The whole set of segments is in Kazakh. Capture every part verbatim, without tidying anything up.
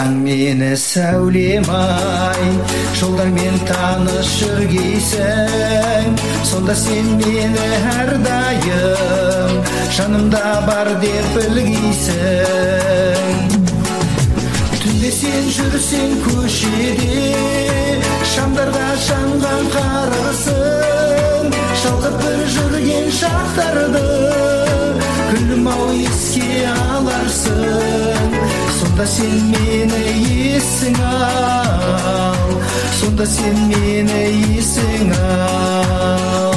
алсаң мені сәулем-ай, жолдармен таныс жүргейсің, сонда сен мені әрдайым жанымда бар деп білгейсің. Түнде сен жүрсең көшеде, шамдарға жанған қарасың, шалқып бір жүрген шақтарды күлім-ау еске аларсың. Сонда сен мені есің ал, сонда сен мені есің ал.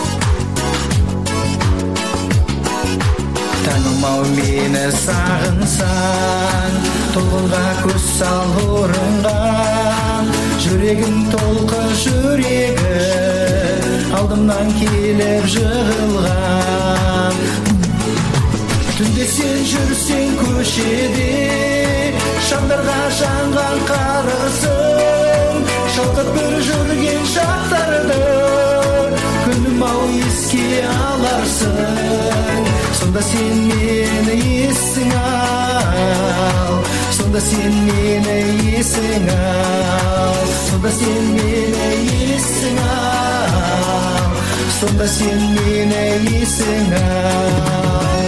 Таңым-ау мені сағынсаң, толқынға көз сал орынған, жүрегім толқы жүрегі алдымнан келіп жығылған. Түнде сен жүрсең көшеде, шамдарға жанған қарасың, шалқып бір жүрген шақтарды күнім-ау еске аларсың. Сонда сен мені есің ал, сонда сен мені есің ал, сонда сен мені есің ал, сонда сен мені есің ал.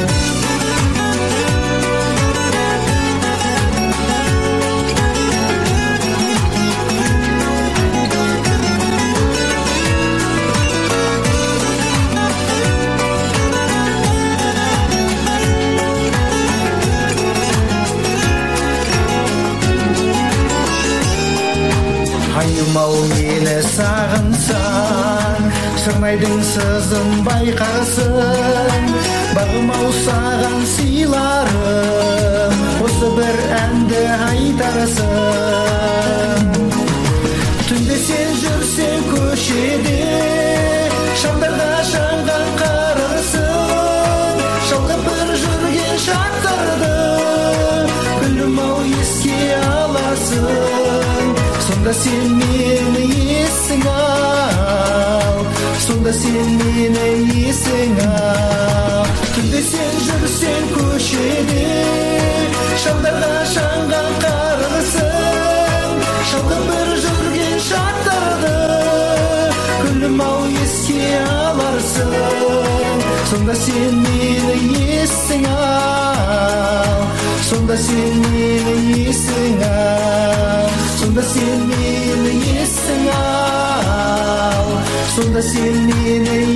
Айым-ау мені сағынсаң, сырнайдың сызын байқасың, бағым-ау саған сыйларым, осы бір әнді айтарсың. Түнде сен жүрсең көшеде, шамдарға жанған қарасың, шалқып бір жүрген шақтарды күлім-ау еске аласың. Сонда сен мені есің ал, сонда сен мені есің ал. Түнде сен жүрсең көшеде, шамдарға жанған қарасың, шалқып бір жүрген шақтарды күлім-ау еске аларсың. Сонда сен мені есің ал, сонда сен мені есің ал, сонда сен мені есің ал, сонда сен мені